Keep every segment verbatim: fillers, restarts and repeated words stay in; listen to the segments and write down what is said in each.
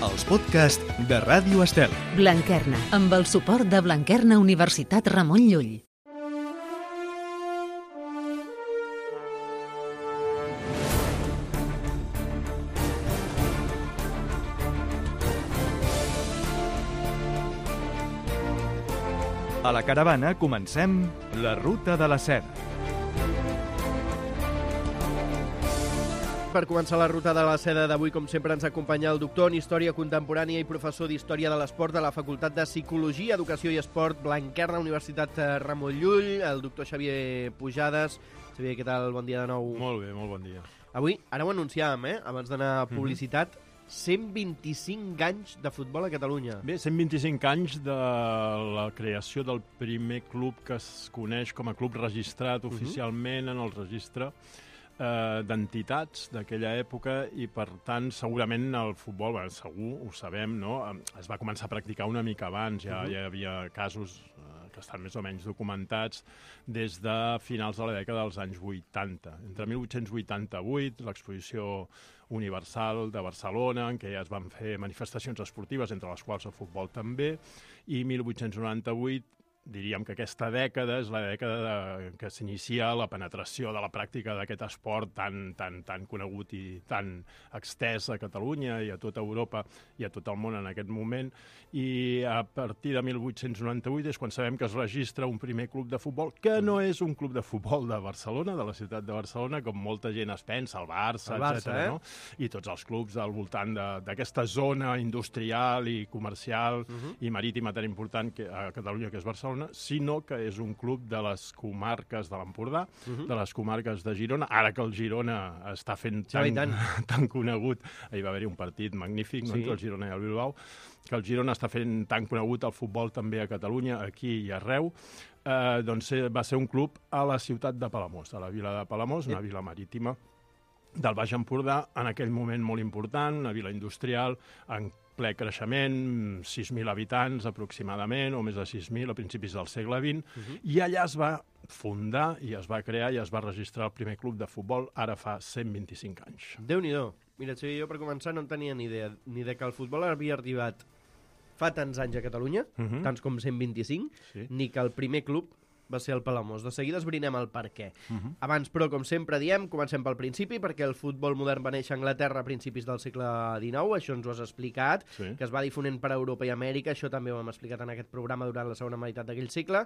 els podcasts de Ràdio Estel. Blanquerna, amb el suport de Blanquerna Universitat Ramon Llull. A la caravana comencem la Ruta de la Seda. Per començar la Ruta de la Seda d'avui, com sempre, ens acompanya el doctor en Història Contemporània i professor d'Història de l'Esport de la Facultat de Psicologia, Educació i Esport, Blanquerna, Universitat Ramon Llull, el doctor Xavier Pujades. Xavier, què tal? Bon dia de nou. Molt bé, molt bon dia. Avui, ara ho anunciàvem, eh? Abans d'anar a publicitat, mm-hmm. cent vint-i-cinc anys de futbol a Catalunya. Bé, cent vint-i-cinc anys de la creació del primer club que es coneix com a club registrat uh-huh. oficialment en el registre eh, d'entitats d'aquella època i, per tant, segurament el futbol, bé, segur, ho sabem, no? Es va començar a practicar una mica abans, ja uh-huh. hi havia casos eh, que estan més o menys documentats des de finals de la dècada dels anys vuitanta. Entre mil vuit-cents vuitanta-vuit, l'exposició Universal de Barcelona, en què ja es van fer manifestacions esportives, entre les quals el futbol també, i mil vuit-cents noranta-vuit, diríem que aquesta dècada és la dècada de, que s'inicia la penetració de la pràctica d'aquest esport tan, tan, tan conegut i tan extès a Catalunya i a tota Europa i a tot el món en aquest moment. I a partir de mil vuit-cents noranta-vuit és quan sabem que es registra un primer club de futbol, que no és un club de futbol de Barcelona, de la ciutat de Barcelona, com molta gent es pensa, el Barça, el Barça etcètera. Eh? No? I tots els clubs al voltant d'aquesta zona industrial i comercial uh-huh. i marítima tan important que, a Catalunya, que és Barcelona, sinó que és un club de les comarques de l'Empordà, uh-huh. de les comarques de Girona. Ara que el Girona està fent tan, sí, tant. tan conegut, ahir va haver-hi un partit magnífic sí. no, entre el Girona i el Bilbao, que el Girona està fent tan conegut el futbol també a Catalunya, aquí i arreu, eh, doncs va ser un club a la ciutat de Palamós, a la vila de Palamós, una vila marítima del Baix Empordà, en aquell moment molt important, una vila industrial, en ple creixement, sis mil habitants aproximadament, o més de sis mil a principis del segle vint, uh-huh. i allà es va fundar i es va crear i es va registrar el primer club de futbol, ara fa cent vint-i-cinc anys. Déu-n'hi-do. Mira, Xavier, jo per començar no en tenia ni idea, ni de que el futbol havia arribat fa tants anys a Catalunya, uh-huh. tants com cent vint-i-cinc, sí. ni que el primer club va ser el Palamós. De seguida esbrinem el per què. Uh-huh. Abans, però, com sempre diem, comencem pel principi, perquè el futbol modern va néixer a Anglaterra a principis del segle dinou, això ens ho has explicat, sí. que es va difonent per Europa i Amèrica, això també ho hem explicat en aquest programa durant la segona meitat d'aquell segle.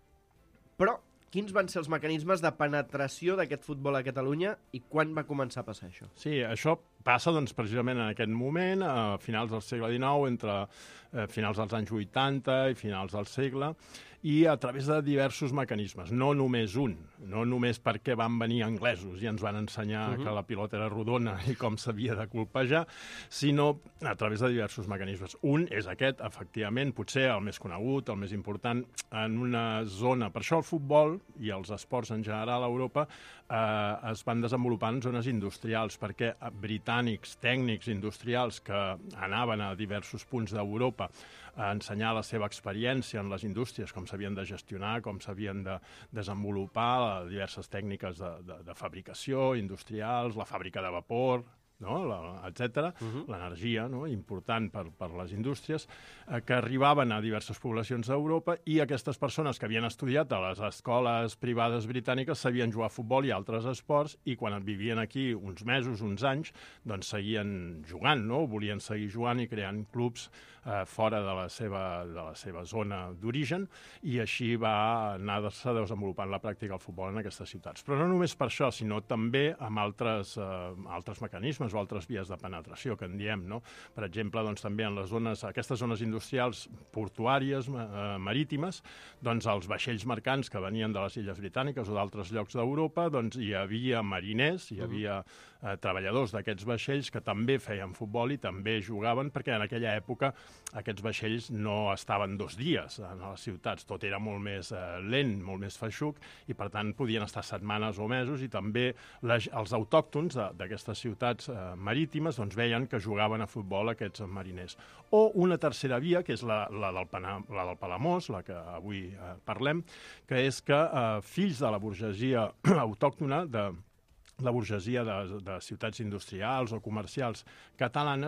Però quins van ser els mecanismes de penetració d'aquest futbol a Catalunya i quan va començar a passar això? Sí, això passa doncs, precisament en aquest moment, a finals del segle dinou, entre eh, finals dels anys vuitanta i finals del segle, i a través de diversos mecanismes, no només un, no només perquè van venir anglesos i ens van ensenyar uh-huh. que la pilota era rodona i com s'havia de colpejar, sinó a través de diversos mecanismes. Un és aquest, efectivament, potser el més conegut, el més important, en una zona. Per això el futbol i els esports en general a Europa eh, es van desenvolupar en zones industrials, perquè britànics, tècnics industrials que anaven a diversos punts d'Europa a ensenyar la seva experiència en les indústries, com s'havien de gestionar, com s'havien de desenvolupar, diverses tècniques de, de, de fabricació, industrials, la fàbrica de vapor, no? la, etcètera, uh-huh. l'energia, no? important per, per les indústries, eh, que arribaven a diverses poblacions d'Europa i aquestes persones que havien estudiat a les escoles privades britàniques sabien jugar a futbol i altres esports i quan vivien aquí uns mesos, uns anys, doncs seguien jugant, no? volien seguir jugant i creant clubs eh, fora de la seva, de la seva zona d'origen i així va anar-se desenvolupant la pràctica del futbol en aquestes ciutats. Però no només per això, sinó també amb altres, eh, altres mecanismes o altres vies de penetració, que en diem, no? Per exemple, doncs, també en les zones, aquestes zones industrials portuàries, eh, marítimes, doncs els vaixells mercants que venien de les Illes Britàniques o d'altres llocs d'Europa, doncs hi havia mariners, hi havia eh, treballadors d'aquests vaixells que també feien futbol i també jugaven, perquè en aquella època aquests vaixells no estaven dos dies a les ciutats, tot era molt més eh, lent, molt més feixuc, i per tant podien estar setmanes o mesos, i també les, els autòctons d'aquestes ciutats eh, marítimes doncs, veien que jugaven a futbol aquests mariners. O una tercera via, que és la, la, del, Pana, la del Palamós, la que avui eh, parlem, que és que eh, fills de la burgesia autòctona, de la burgesia de, de ciutats industrials o comercials catalanes,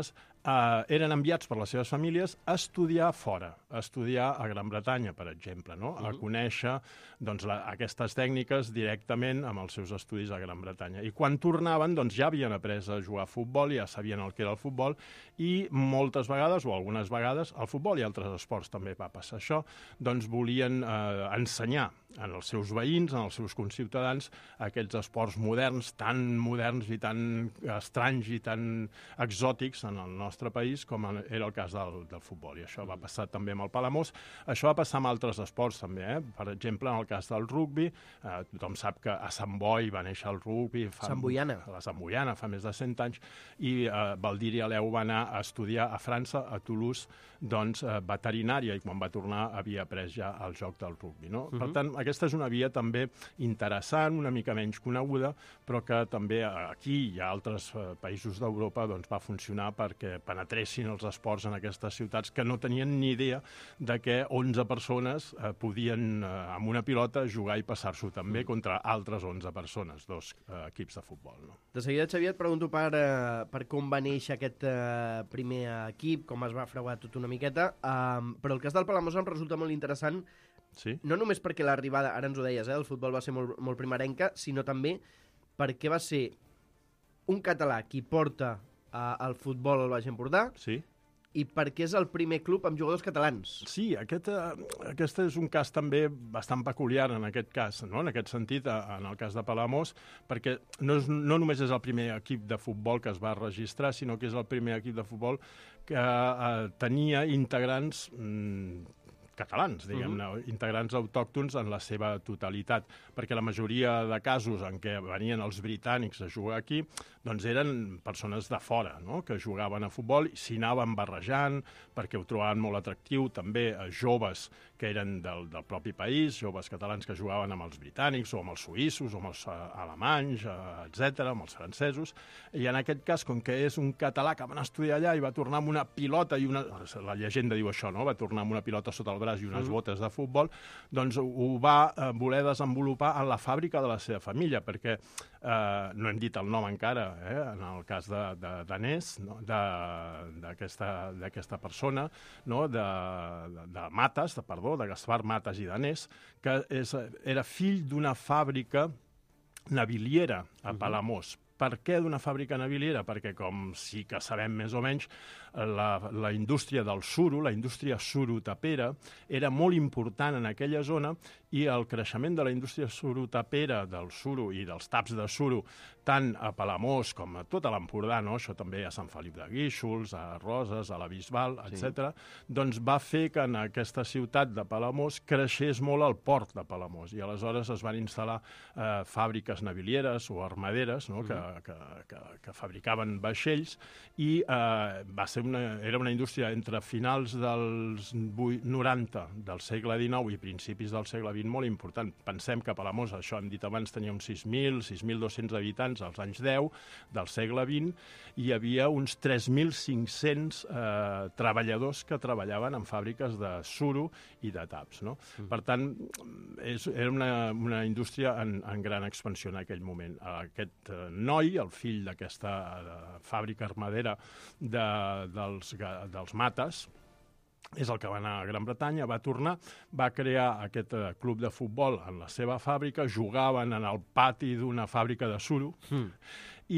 eh, eren enviats per les seves famílies a estudiar fora, a estudiar a Gran Bretanya, per exemple, no? A conèixer doncs, la, aquestes tècniques directament amb els seus estudis a Gran Bretanya. I quan tornaven, doncs, ja havien après a jugar a futbol, ja sabien el que era el futbol, i moltes vegades, o algunes vegades, al futbol i altres esports també va passar això, doncs volien eh, ensenyar en els seus veïns, en els seus conciutadans, aquests esports moderns, tan moderns i tan estranys i tan exòtics en el nostre país com era el cas del, del futbol. I això va passar també amb el Palamós. Això va passar amb altres esports també, eh? Per exemple, en el cas del rugbi, eh, tothom sap que a Sant Boi va néixer el rugbi. Fa, Sant Boiana. A la Sant Boiana, fa més de cent anys, i eh, Valdir i Aleu va anar a estudiar a França, a Toulouse, doncs, eh, veterinària, i quan va tornar havia après ja el joc del rugbi, no? Uh-huh. Per tant, aquesta és una via també interessant, una mica menys coneguda, però que també aquí i a altres eh, països d'Europa doncs, va funcionar perquè penetressin els esports en aquestes ciutats que no tenien ni idea de que onze persones eh, podien, eh, amb una pilota, jugar i passar-s'ho també mm. contra altres onze persones, dos eh, equips de futbol. No? De seguida, Xavier, et pregunto per, eh, per com va néixer aquest eh, primer equip, com es va freuar tot una miqueta, eh, però el cas del Palamós em resulta molt interessant. Sí? No només perquè l'arribada, ara ens ho deies, eh, el futbol va ser molt, molt primerenca, sinó també perquè va ser un català qui porta eh, el futbol al Baix Empordà, sí, i perquè és el primer club amb jugadors catalans. Sí, aquest, eh, aquest és un cas també bastant peculiar en aquest cas, no? En aquest sentit, en el cas de Palamós, perquè no, és, no només és el primer equip de futbol que es va registrar, sinó que és el primer equip de futbol que eh, tenia integrants mm, catalans, diguem-ne, uh-huh. integrants autòctons en la seva totalitat, perquè la majoria de casos en què venien els britànics a jugar aquí, doncs eren persones de fora, no?, que jugaven a futbol i s'hi anaven barrejant perquè ho trobaven molt atractiu, també a joves que eren del, del propi país, joves catalans que jugaven amb els britànics o amb els suïssos o amb els uh, alemanys, uh, etcètera, amb els francesos, i en aquest cas, com que és un català que va anar a estudiar allà i va tornar amb una pilota i una... La llegenda diu això, no?, va tornar amb una pilota sota el braç i unes botes de futbol, doncs ho va eh, voler desenvolupar en la fàbrica de la seva família, perquè eh, no hem dit el nom encara, eh, en el cas de, de danès, no? d'aquesta persona, no? de, de, de Mates, de, perdó, de Gaspar Mates i Danés, que és, era fill d'una fàbrica naviliera a Palamós. Per què d'una fàbrica naviliera? Perquè, com sí que sabem més o menys, la, la indústria del suro, la indústria surotapera, era molt important en aquella zona i el creixement de la indústria surotapera, del suro i dels taps de suro, tant a Palamós com a tot l'Empordà, no? Això també a Sant Feliu de Guíxols, a Roses, a la Bisbal, etcètera, sí. Doncs va fer que en aquesta ciutat de Palamós creixés molt el port de Palamós i aleshores es van instal·lar eh, fàbriques navilieres o armaderes, no? que, que, que, que fabricaven vaixells i eh, va ser una, era una indústria entre finals dels noranta del segle dinou i principis del segle vint molt important. Pensem que Palamós, això hem dit abans, tenia uns sis mil, sis mil dos-cents habitants als anys deu del segle vint i hi havia uns tres mil cinc-cents eh, treballadors que treballaven en fàbriques de suro i de taps. No? Mm. Per tant, és, era una, una indústria en, en gran expansió en aquell moment. Aquest eh, noi, el fill d'aquesta eh, fàbrica armadera de, dels, dels Mates, és el que va anar a Gran Bretanya, va tornar, va crear aquest uh, club de futbol en la seva fàbrica, jugaven en el pati d'una fàbrica de suro mm. i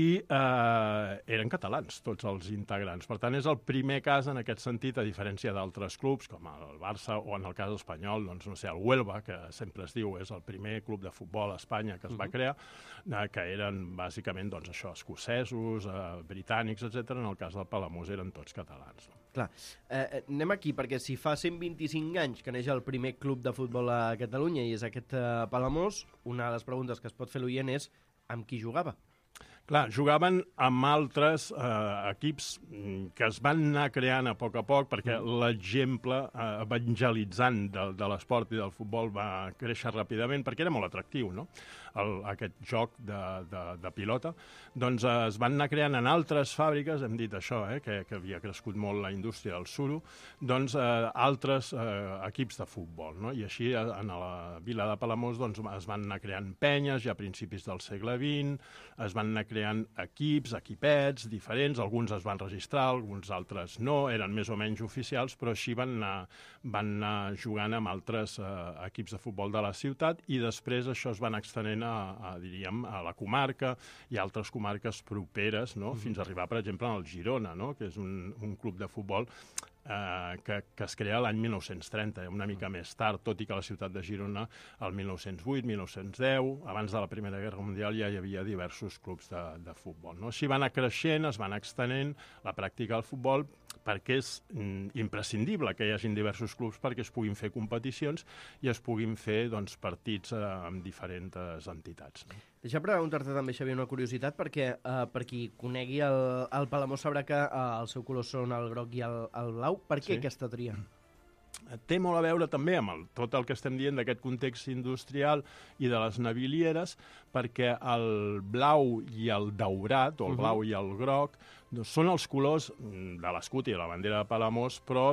eh, eren catalans, tots els integrants. Per tant, és el primer cas en aquest sentit, a diferència d'altres clubs, com el Barça o en el cas espanyol, doncs, no sé, el Huelva, que sempre es diu és el primer club de futbol a Espanya que es va crear, eh, que eren bàsicament doncs, això, escocesos, eh, britànics, etcètera. En el cas del Palamós eren tots catalans. No? Clar, eh, anem aquí, perquè si fa cent vint-i-cinc anys que neix el primer club de futbol a Catalunya i és aquest eh, Palamós, una de les preguntes que es pot fer l'oient és amb qui jugava? Clar, jugaven amb altres eh, equips que es van anar creant a poc a poc perquè l'exemple eh, evangelitzant de, de l'esport i del futbol va créixer ràpidament perquè era molt atractiu, no? El, aquest joc de, de, de pilota. Doncs eh, es van anar creant en altres fàbriques, hem dit això, eh, que, que havia crescut molt la indústria del suro, doncs eh, altres eh, equips de futbol, no? I així en la vila de Palamós doncs, es van anar creant penyes ja a principis del segle vint, es van anar creant creant equips, equipets diferents, alguns es van registrar, alguns altres no, eren més o menys oficials, però així van anar, van anar jugant amb altres eh, equips de futbol de la ciutat i després això es van extenent a, a, diríem, a la comarca i altres comarques properes, no? Mm-hmm. Fins a arribar, per exemple, al Girona, no? Que és un, un club de futbol Eh, que, que es crea l'any mil nou-cents trenta, una mica més tard, tot i que la ciutat de Girona, el mil nou-cents vuit, mil nou-cents deu, abans de la Primera Guerra Mundial ja hi havia diversos clubs de, de futbol. No? Així va anar creixent, es va anar extenent la pràctica del futbol, perquè és mm, imprescindible que hi hagin diversos clubs perquè es puguin fer competicions i es puguin fer doncs, partits eh, amb diferents entitats. No? Deixa preguntar-te també, Xavier, una curiositat, perquè eh, per qui conegui el, el Palamós sabrà que eh, el seu color són el groc i el, el blau. Per què sí. aquesta tria? Té molt a veure també amb el, tot el que estem dient d'aquest context industrial i de les navilieres, perquè el blau i el daurat, o el blau uh-huh. i el groc, doncs són els colors de l'escut i de la bandera de Palamós, però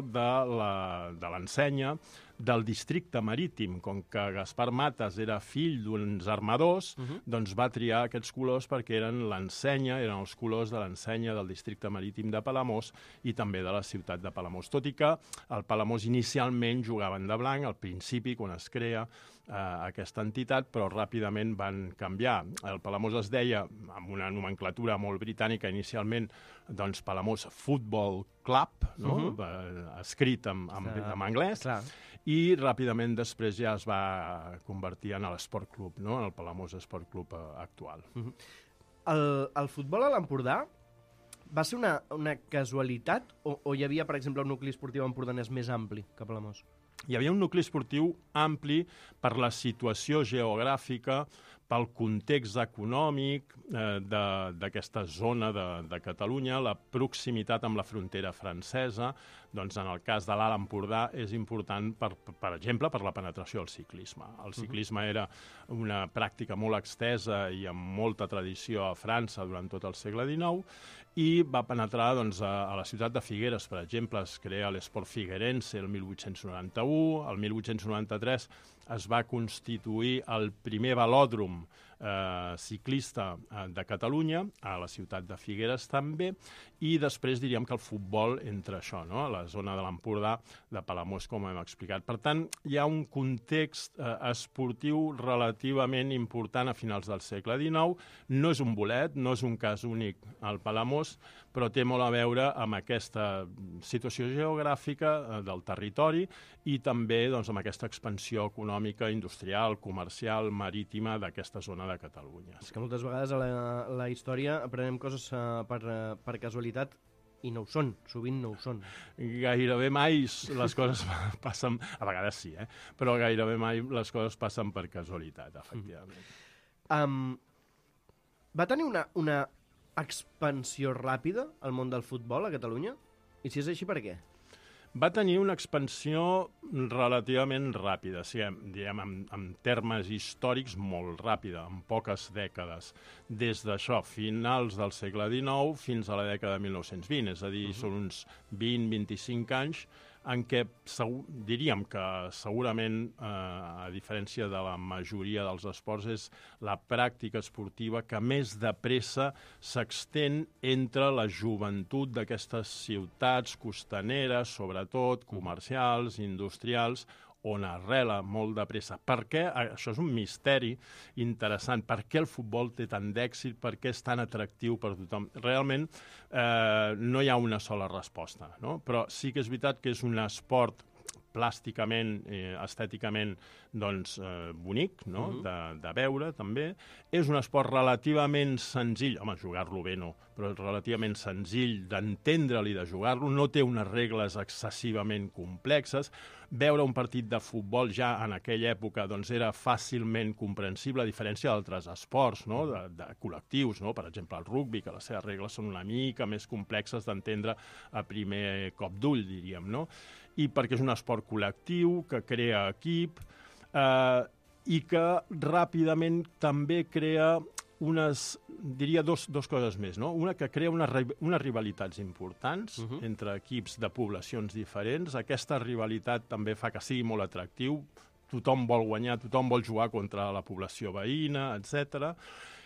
de l'ensenya del districte marítim. Com que Gaspar Matas era fill d'uns armadors, uh-huh. doncs va triar aquests colors perquè eren l'ensenya, eren els colors de l'ensenya del districte marítim de Palamós i també de la ciutat de Palamós. Tot i que el Palamós inicialment jugaven de blanc, al principi, quan es crea eh, aquesta entitat, però ràpidament van canviar. El Palamós es deia, amb una nomenclatura molt britànica, inicialment, doncs Palamós Football Club, no? uh-huh. escrit en, en, en anglès, clar. I ràpidament després ja es va convertir en l'Esport Club, no? En el Palamós Esport Club actual. Uh-huh. el, el futbol a l'Empordà va ser una, una casualitat o, o hi havia, per exemple, un nucli esportiu empordanès més ampli que Palamós? Hi havia un nucli esportiu ampli per la situació geogràfica, pel context econòmic eh, d'aquesta zona de, de Catalunya, la proximitat amb la frontera francesa. Doncs en el cas de l'Alt Empordà és important, per, per exemple, per la penetració del ciclisme. El ciclisme era una pràctica molt extesa i amb molta tradició a França durant tot el segle dinou i va penetrar doncs, a, a la ciutat de Figueres, per exemple. Es crea l'Esport Figuerense el mil vuit-cents noranta-u, el mil vuit-cents noranta-tres es va constituir el primer velòdrom eh, ciclista eh, de Catalunya, a la ciutat de Figueres també, i després diríem que el futbol entra això, no? A la zona de l'Empordà, de Palamós, com hem explicat. Per tant, hi ha un context eh, esportiu relativament important a finals del segle dinou. No és un bolet, no és un cas únic al Palamós, però té molt a veure amb aquesta situació geogràfica eh, del territori i també doncs, amb aquesta expansió econòmica, industrial, comercial, marítima d'aquesta zona de Catalunya. És que moltes vegades a la, la història aprenem coses uh, per, uh, per casualitat i no ho són, sovint no ho són. Gairebé mai les coses passen, a vegades sí, eh? Però gairebé mai les coses passen per casualitat, efectivament. Um, va tenir una, una expansió ràpida al món del futbol a Catalunya? I si és així, per què? Va tenir una expansió relativament ràpida, o sigui, diguem, en, en termes històrics molt ràpida, en poques dècades, des d'això, finals del segle dinou fins a la dècada de mil nou-cents vint, és a dir, uh-huh. són uns vint a vint-i-cinc anys en què segur, diríem que segurament, eh, a diferència de la majoria dels esports, és la pràctica esportiva que més de pressa s'extén entre la joventut d'aquestes ciutats costaneres, sobretot comercials, industrials, on arrela molt de pressa. Per què? Això és un misteri interessant. Per què el futbol té tant d'èxit? Per què és tan atractiu per tothom? Realment eh, no hi ha una sola resposta, no? Però sí que és veritat que és un esport plàsticament, eh, estèticament, doncs, eh, bonic, no? Uh-huh. de, de veure, també. És un esport relativament senzill, home, jugar-lo bé no, però relativament senzill d'entendre-li, de jugar-lo, no té unes regles excessivament complexes. Veure un partit de futbol ja en aquella època doncs, era fàcilment comprensible, a diferència d'altres esports, no? de, de col·lectius, no? Per exemple, el rugbi, que les seves regles són una mica més complexes d'entendre a primer cop d'ull, diríem, no? I perquè és un esport col·lectiu, que crea equip, eh, i que ràpidament també crea unes, diria, dos, dos coses més, no? Una, que crea una, unes rivalitats importants uh-huh. entre equips de poblacions diferents. Aquesta rivalitat també fa que sigui molt atractiu. Tothom vol guanyar, tothom vol jugar contra la població veïna, etcètera.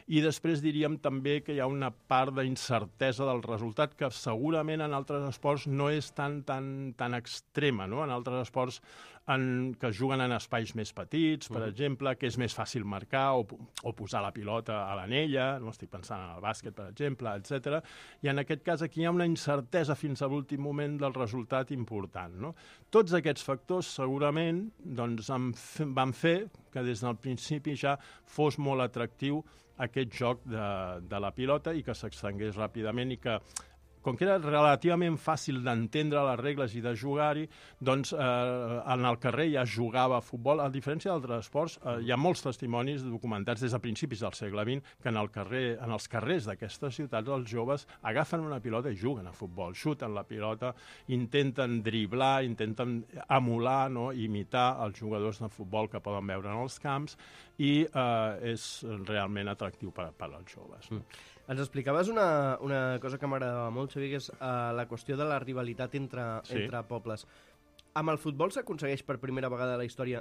i després diríem també que hi ha una part d'incertesa del resultat que segurament en altres esports no és tan, tan, tan extrema, no? En altres esports en, que juguen en espais més petits, per uh -huh. exemple, que és més fàcil marcar o, o posar la pilota a l'anella, no estic pensant en el bàsquet, per exemple, etcètera. I en aquest cas aquí hi ha una incertesa fins a l'últim moment del resultat important, no? Tots aquests factors segurament doncs, van fer que des del principi ja fos molt atractiu aquest joc de, de la pilota i que s'extengués ràpidament i que, com que era relativament fàcil d'entendre les regles i de jugar-hi, doncs eh, en el carrer ja jugava a futbol. A diferència d'altres esports, eh, hi ha molts testimonis documentats des de principis del segle vint que en, el carrer, en els carrers d'aquestes ciutats els joves agafen una pilota i juguen a futbol, xuten la pilota, intenten driblar, intenten emular, no? Imitar els jugadors de futbol que poden veure en els camps i eh, és realment atractiu per, per als joves. Mm. Ens explicaves una, una cosa que m'agradava molt, Xavi, que és uh, la qüestió de la rivalitat entre, sí. entre pobles. Amb el futbol s'aconsegueix per primera vegada a la història,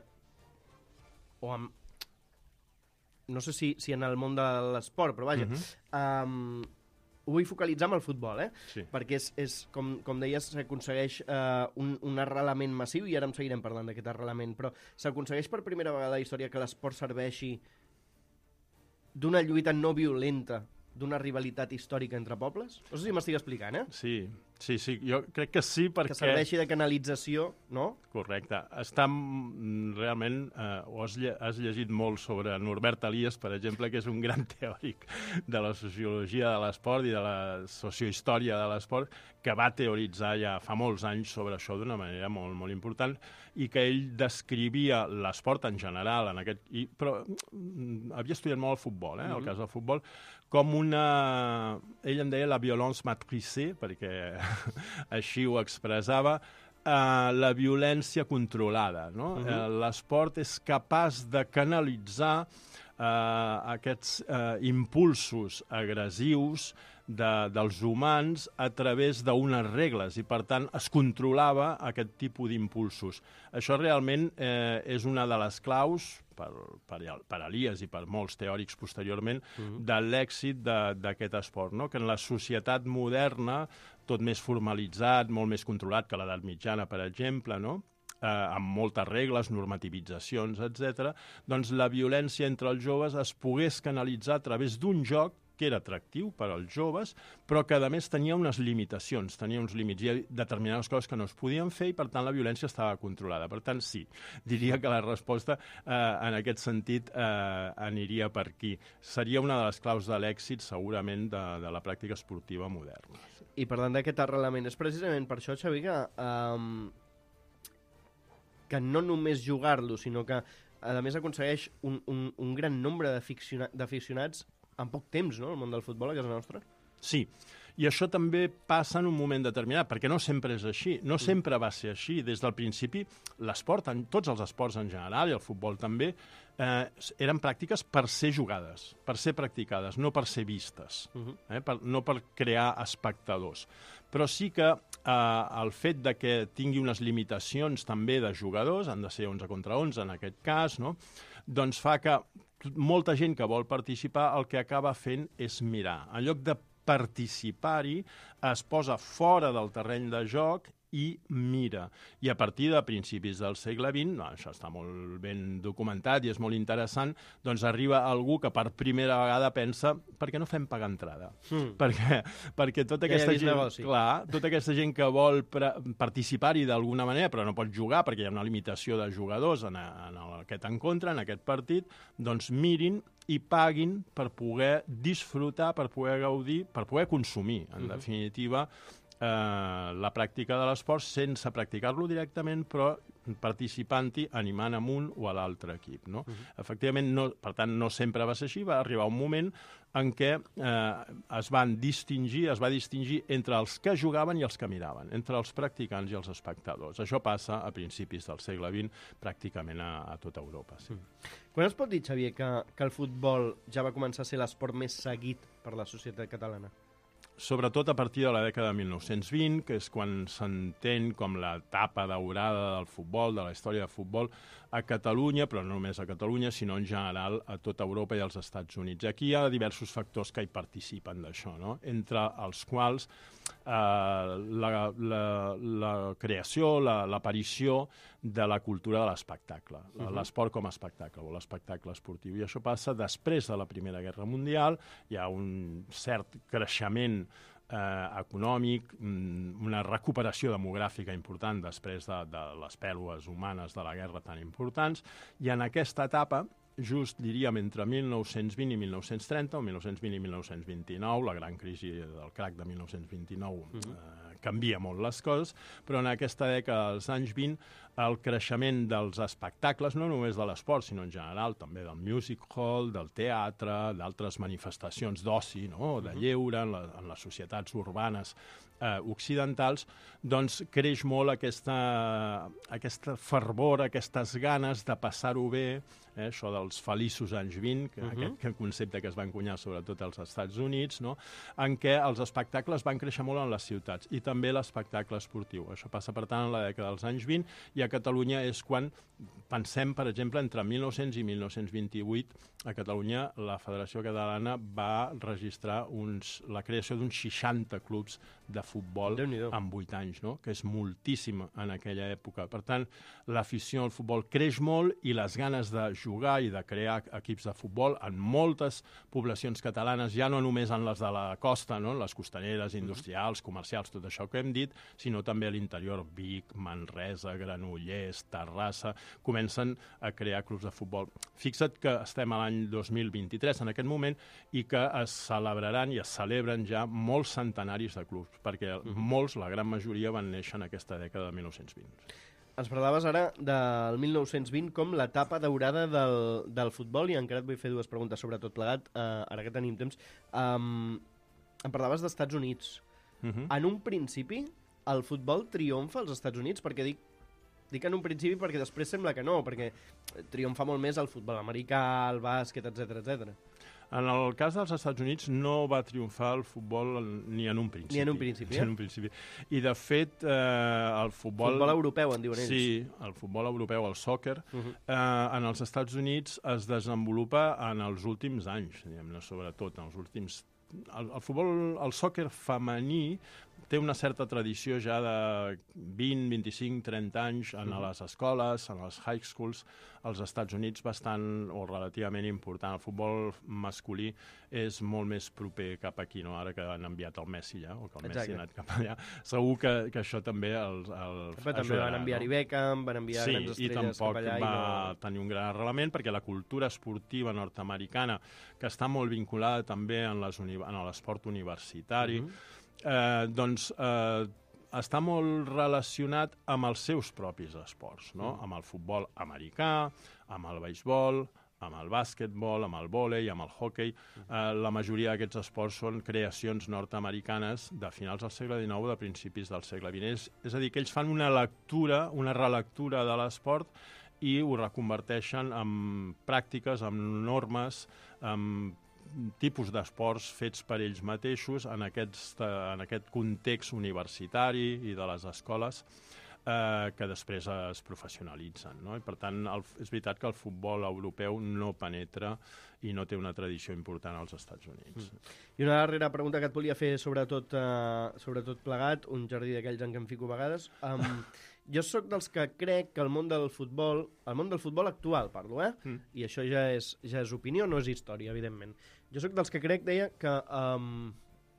o amb... no sé si, si en el món de l'esport, però vaja, uh-huh. um, ho vull focalitzar amb el futbol, eh? Sí. Perquè és, és com, com deies, s'aconsegueix uh, un, un arrelament massiu, i ara en seguirem parlant d'aquest arrelament, però s'aconsegueix per primera vegada a la història que l'esport serveixi d'una lluita no violenta, d'una rivalitat històrica entre pobles? No sé si m'estic explicant, eh? Sí, sí, sí, jo crec que sí, perquè... Que serveixi de canalització, no? Correcte. Està realment... Eh, ho has, lle has llegit molt sobre Norbert Elias, per exemple, que és un gran teòric de la sociologia de l'esport i de la sociohistòria de l'esport, que va teoritzar ja fa molts anys sobre això d'una manera molt, molt important, i que ell descrivia l'esport en general, en aquest, i, però mm, havia estudiat molt el futbol, eh, mm-hmm. el cas del futbol, com una... Ell en deia la violence matricée, perquè així ho expressava, uh, la violència controlada, no? Uh-huh. uh, l'esport és capaç de canalitzar uh, aquests uh, impulsos agressius de, dels humans a través d'unes regles i, per tant, es controlava aquest tipus d'impulsos. Això realment eh, és una de les claus, per, per, per Elias i per molts teòrics posteriorment, uh-huh. de l'èxit d'aquest esport, no? Que en la societat moderna, tot més formalitzat, molt més controlat que l'edat mitjana, per exemple, no? Eh, amb moltes regles, normativitzacions, etcètera, doncs la violència entre els joves es pogués canalitzar a través d'un joc que era atractiu per als joves, però que, a més, tenia unes limitacions, tenia uns límits. Hi ha determinades coses que no es podien fer i, per tant, la violència estava controlada. Per tant, sí, diria que la resposta, eh, en aquest sentit, eh, aniria per aquí. Seria una de les claus de l'èxit, segurament, de, de la pràctica esportiva moderna. I parlant d'aquest arrelament, és precisament per això, Xavi, que, um, que no només jugar-lo, sinó que, a més, aconsegueix un, un, un gran nombre d'aficionats en poc temps, no?, el món del futbol a casa nostra. Sí, i això també passa en un moment determinat, perquè no sempre és així, no sempre va ser així. Des del principi, l'esport, tots els esports en general, i el futbol també, eh, eren pràctiques per ser jugades, per ser practicades, no per ser vistes, uh-huh. eh, per, no per crear espectadors. Però sí que eh, el fet de que tingui unes limitacions també de jugadors, han de ser onze contra onze en aquest cas, no?, doncs fa que molta gent que vol participar el que acaba fent és mirar. En lloc de participar-hi, es posa fora del terreny de joc i mira. I a partir de principis del segle vint, no, això està molt ben documentat i és molt interessant, doncs arriba algú que per primera vegada pensa per què no fem pagar entrada? Mm. Perquè, perquè tota aquesta ja gent, negoci. clar, tota aquesta gent que vol participar-hi d'alguna manera, però no pot jugar perquè hi ha una limitació de jugadors en, en aquest encontre, en aquest partit, doncs mirin i paguin per poder disfrutar, per poder gaudir, per poder consumir, en mm-hmm. definitiva, Eh, la pràctica de l'esport sense practicar-lo directament, però participant-hi, animant amb un o a l'altre equip, no? Uh-huh. Efectivament, no, per tant, no sempre va ser així, va arribar un moment en què eh, es van distingir, es va distingir entre els que jugaven i els que miraven, entre els practicants i els espectadors. Això passa a principis del segle vint, pràcticament a, a tota Europa. Sí. Uh-huh. Quan es pot dir, Xavier, que, que el futbol ja va començar a ser l'esport més seguit per la societat catalana? sobretot a partir de la dècada de mil nou-cents vint, que és quan s'entén com l'etapa daurada del futbol, de la història del futbol, a Catalunya, però no només a Catalunya, sinó en general a tota Europa i als Estats Units. Aquí hi ha diversos factors que hi participen d'això, no? Entre els quals eh, la, la, la creació, la, l'aparició de la cultura de l'espectacle, uh-huh. l'esport com a espectacle, o l'espectacle esportiu. I això passa després de la Primera Guerra Mundial, hi ha un cert creixement eh, econòmic, una recuperació demogràfica important després de, de les pèrdues humanes de la guerra tan importants, i en aquesta etapa, just, diríem, entre mil nou-cents vint i mil nou-cents trenta, o mil nou-cents vint i mil nou-cents vint-i-nou, la gran crisi del crac de mil nou-cents vint-i-nou uh-huh. eh, canvia molt les coses, però en aquesta dècada dels anys vint el creixement dels espectacles, no només de l'esport, sinó en general també del music hall, del teatre, d'altres manifestacions d'oci, no? de lleure en, la, en les societats urbanes eh, occidentals, doncs creix molt aquesta, aquesta fervor, aquestes ganes de passar-ho bé, eh, això dels feliços anys vint, que, uh-huh. aquest, aquest concepte que es va encunyar sobretot als Estats Units, no? En què els espectacles van créixer molt en les ciutats, i també l'espectacle esportiu. Això passa, per tant, en la dècada dels anys vint, i a Catalunya és quan pensem, per exemple, entre mil nou-cents i mil nou-cents vint-i-vuit, a Catalunya la Federació Catalana va registrar uns, la creació d'uns seixanta clubs de futbol en vuit anys, no? Que és moltíssim en aquella època. Per tant, l'afició al futbol creix molt, i les ganes de jugar i de crear equips de futbol en moltes poblacions catalanes, ja no només en les de la costa, no? Les costaneres, industrials, comercials, tot això que hem dit, sinó també a l'interior, Vic, Manresa, Granollers, Terrassa, comencen a crear clubs de futbol. Fixa't que estem a l'any dos mil vint-i-tres en aquest moment, i que es celebraran i es celebren ja molts centenaris de clubs, perquè mm. molts, la gran majoria, van néixer en aquesta dècada de mil nou-cents vint. Ens parlaves ara del mil nou-cents vint com l'etapa daurada del, del futbol, i encara et vull fer dues preguntes sobre tot plegat, uh, ara que tenim temps. Um, em parlaves dels Estats Units. Uh-huh. En un principi, el futbol triomfa als Estats Units? Perquè dic, dic en un principi perquè després sembla que no, perquè triomfa molt més el futbol americà, el bàsquet, etcètera, etcètera. En el cas dels Estats Units no va triomfar el futbol ni en un principi. Ni en un principi, eh? Ni en un principi. I, de fet, eh, el futbol... Futbol europeu, en diuen ells. Sí, el futbol europeu, el sòquer, uh-huh. eh, en els Estats Units es desenvolupa en els últims anys, diguem-ne, sobretot, en els últims... El, el futbol, el sòquer femení té una certa tradició ja de vint, vint-i-cinc, trenta anys en uh-huh. les escoles, en les high schools, als Estats Units bastant o relativament important. El futbol masculí és molt més proper cap aquí, no? Ara que han enviat el Messi allà, o que el Exacte. Messi ha anat cap allà. Segur que, que això també el, el Però també van enviar-hi no? Beckham, van enviar sí, grans estrelles cap allà. Sí, i tampoc va no... tenir un gran arrelament, perquè la cultura esportiva nord-americana, que està molt vinculada també en, les uni... en l'esport universitari, uh-huh. eh, doncs eh, està molt relacionat amb els seus propis esports, no? Mm. Amb el futbol americà, amb el beisbol, amb el bàsquetbol, amb el vòlei, amb el hoquei. Eh, la majoria d'aquests esports són creacions nord-americanes de finals del segle dinou o de principis del segle vint. És, és a dir, que ells fan una lectura, una relectura de l'esport i ho reconverteixen en pràctiques, en normes, en tipus d'esports fets per ells mateixos en, aquest, en aquest context universitari i de les escoles eh, que després es professionalitzen, no? I per tant, el, és veritat que el futbol europeu no penetra i no té una tradició important als Estats Units. Mm. I una darrera pregunta que et volia fer sobre tot, uh, sobre tot plegat, un jardí d'aquells en què em fico a vegades. Um, jo sóc dels que crec que el món del futbol, el món del futbol actual, parlo, eh? Mm. I això ja és, ja és opinió, no és història, evidentment. Jo sóc dels que crec, deia, que um,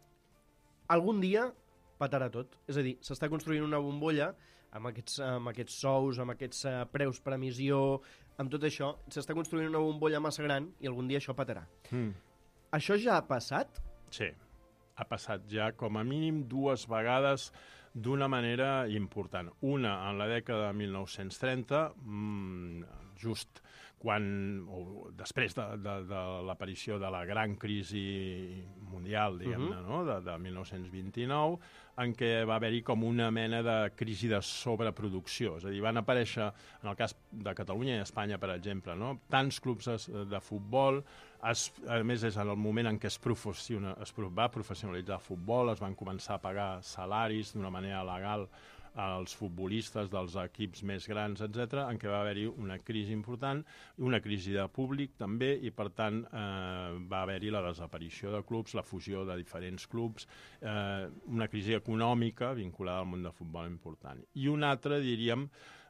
algun dia patarà tot. És a dir, s'està construint una bombolla amb aquests, amb aquests sous, amb aquests uh, preus per emissió, amb tot això, s'està construint una bombolla massa gran i algun dia això patarà. Mm. Això ja ha passat? Sí, ha passat ja com a mínim dues vegades d'una manera important. Una, en la dècada de mil nou-cents trenta, mmm, just quan, o després de, de, de l'aparició de la gran crisi mundial, diguem-ne, uh-huh. no? de, de mil nou-cents vint-i-nou, en què va haver-hi com una mena de crisi de sobreproducció. És a dir, van aparèixer, en el cas de Catalunya i Espanya, per exemple, no? tants clubs de futbol, es, a més és en el moment en què es, professiona, es va professionalitzar el futbol, es van començar a pagar salaris d'una manera legal als futbolistes dels equips més grans, etcètera, en què va haver-hi una crisi important, una crisi de públic també, i per tant eh, va haver-hi la desaparició de clubs, la fusió de diferents clubs, eh, una crisi econòmica vinculada al món del futbol important. I una altra, diríem,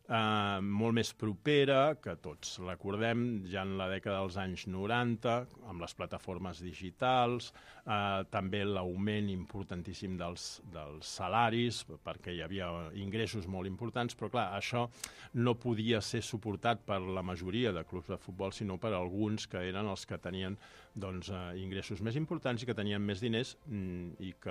Uh, molt més propera, que tots recordem ja en la dècada dels anys noranta, amb les plataformes digitals, uh, també l'augment importantíssim dels, dels salaris, perquè hi havia ingressos molt importants, però clar, això no podia ser suportat per la majoria de clubs de futbol, sinó per alguns que eren els que tenien doncs, uh, ingressos més importants i que tenien més diners mm, i que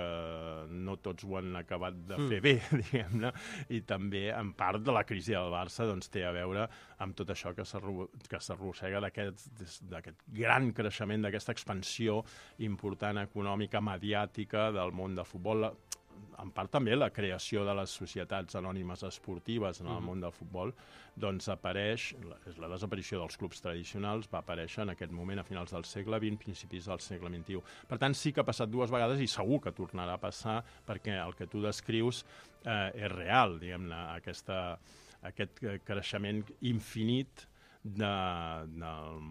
no tots ho han acabat de fer mm. bé, diguem-ne, i també en part de la crisi del Barça doncs, té a veure amb tot això que s'arrossega d'aquest gran creixement, d'aquesta expansió important econòmica, mediàtica del món del futbol, en part també la creació de les societats anònimes esportives en el món del futbol, doncs apareix, és la desaparició dels clubs tradicionals, va aparèixer en aquest moment a finals del segle vint, principis del segle vint-i-u. Per tant, sí que ha passat dues vegades i segur que tornarà a passar perquè el que tu descrius eh, és real, diguem-ne, aquesta, aquest creixement infinit de, de,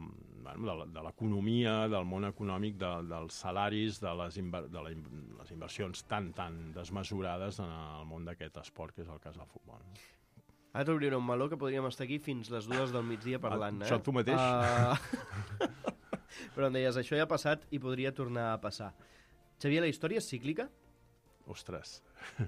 de, de l'economia, del món econòmic, de, dels salaris, de, les, inver, de la, les inversions tan, tan desmesurades en el món d'aquest esport, que és el cas del futbol. Ara t'obriré un meló que podríem estar aquí fins les dues del migdia parlant. Ah, això eh? tu mateix? Uh... Però em deies, això ja ha passat i podria tornar a passar. Xavier, la història és cíclica? Ostres...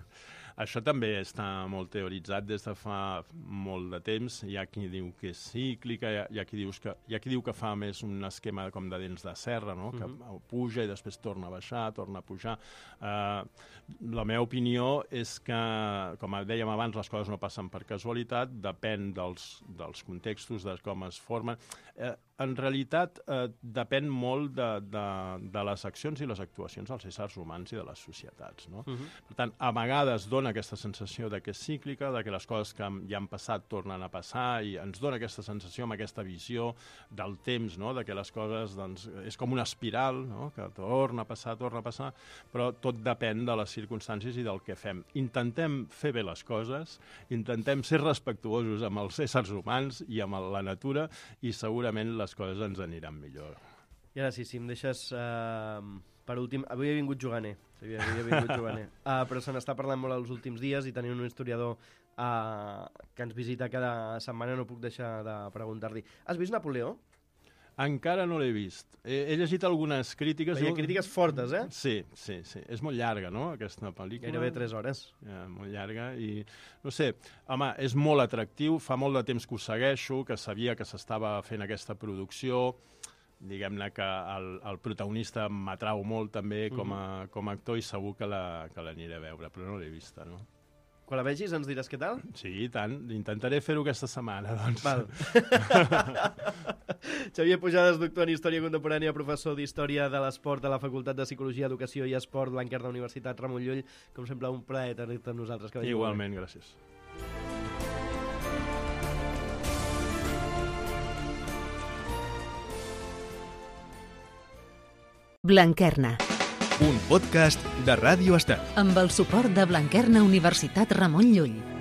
Això també està molt teoritzat des de fa molt de temps. Hi ha qui diu que és cíclica, hi ha, hi ha, qui, dius que, hi ha qui diu que fa més un esquema com de dents de serra, no? Que uh-huh. puja i després torna a baixar, torna a pujar. Uh, la meva opinió és que, com dèiem abans, les coses no passen per casualitat, depèn dels, dels contextos, de com es formen. Uh, en realitat, uh, depèn molt de, de, de les accions i les actuacions dels éssers humans i de les societats, no? Uh-huh. Per tant, a vegades dona aquesta sensació de que és cíclica, de que les coses que ja han passat tornen a passar i ens dona aquesta sensació amb aquesta visió del temps, no? De que les coses doncs, és com una espiral, no? Que torna a passar, torna a passar, però tot depèn de les circumstàncies i del que fem. Intentem fer bé les coses, intentem ser respectuosos amb els éssers humans i amb la natura i segurament les coses ens aniran millor. I ara sí, si em deixes... Uh... Per últim, avui he vingut juganer, avui he vingut juganer. Uh, però se n'està parlant molt els últims dies i tenint un historiador uh, que ens visita cada setmana no puc deixar de preguntar-li. Has vist Napoleó? Encara no l'he vist. He, he llegit algunes crítiques. Hi ha crítiques fortes, eh? Sí, sí, sí. És molt llarga, no?, aquesta pel·lícula. Gairebé tres hores. Ja, molt llarga i, no sé, home, és molt atractiu. Fa molt de temps que ho segueixo, que sabia que s'estava fent aquesta producció. Diguem-ne que el, el protagonista m'atrau molt també com a, com a actor i segur que la, que l'aniré a veure, però no l'he vista, no? Quan la vegis ens diràs què tal? Sí, i tant. Intentaré fer-ho aquesta setmana, doncs. Val. Xavier Pujades, doctor en Història Contemporània, professor d'Història de l'Esport a la Facultat de Psicologia, Educació i Esport, Blanquerna, Universitat Ramon Llull. Com sempre, un plaer tenir-te amb nosaltres. Que Igualment, gràcies. Blanquerna. Un podcast de Ràdio Estat. Amb el suport de Blanquerna Universitat Ramon Llull.